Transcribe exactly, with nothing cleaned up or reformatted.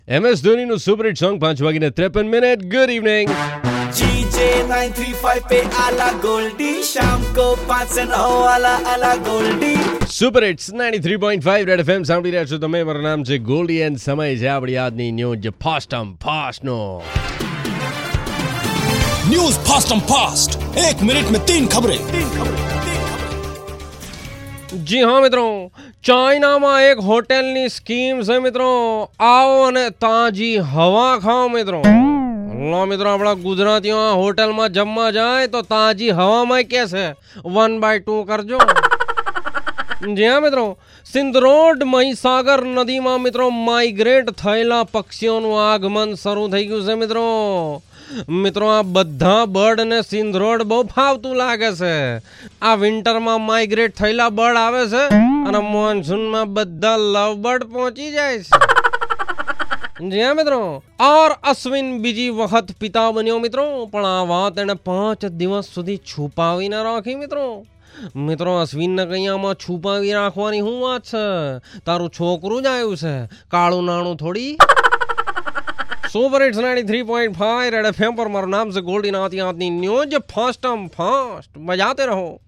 એમ S ધોનીનું super hit song પાંચ વાગીને ત્રેપન minute. Good evening. G J nine three five पे आला गोल्डी, शाम को पाँच से नौ आला आला Goldie. Super hits ninety three point five red FM સાંભળી રહ્યા છો તમે. મારું નામ છે ગોલ્ડી એન્ડ સમય છે આપણી આજની ન્યૂઝ ફાસ્ટ એમ ફાસ્ટ નો. न्यूज फास्ट एंड फास्ट, एक मिनट में तीन खबरें. જી હા મિત્રો, ચાઇનામાં એક હોટેલની સ્કીમ છે મિત્રો. આવો અને તાજી હવા ખાઓ મિત્રો. લો મિત્રો, આપણા ગુજરાતીઓ આ હોટલમાં જમવા જાય તો તાજી હવામાં કે છે વન બાય ટુ કરજો. જી હા મિત્રો, સિંધરોડ મહીસાગર નદીમાં મિત્રો માઇગ્રેટ થયેલા પક્ષીઓનું આગમન શરૂ થઈ ગયું છે મિત્રો. મિત્રો આ બધા બર્ડ ને સિંધરોડ બહુ ફાવતું લાગે છે. આ વિન્ટરમાં માઇગ્રેટ થયેલા બર્ડ આવે છે અને મોન્સૂનમાં બધા લવ બર્ડ પહોંચી જાય છે. જી હા મિત્રો, ઓર અશ્વિન બીજી વખત પિતા બન્યો મિત્રો. પણ આ વાત એને પાંચ દિવસ સુધી છુપાવી ના રાખી મિત્રો. મિત્રો અશ્વિનને કઈ આમાં છુપાવી રાખવાની શું વાત છે? તારું છોકરું જ આવ્યું છે, કાળું નાણું થોડી. Super hits ninety three point five red FM પર મારું નામ છે ગોલ્ડી. નાતી આજની ન્યૂઝ ફાસ્ટ એમ ફાસ્ટ. બજાતે રહો.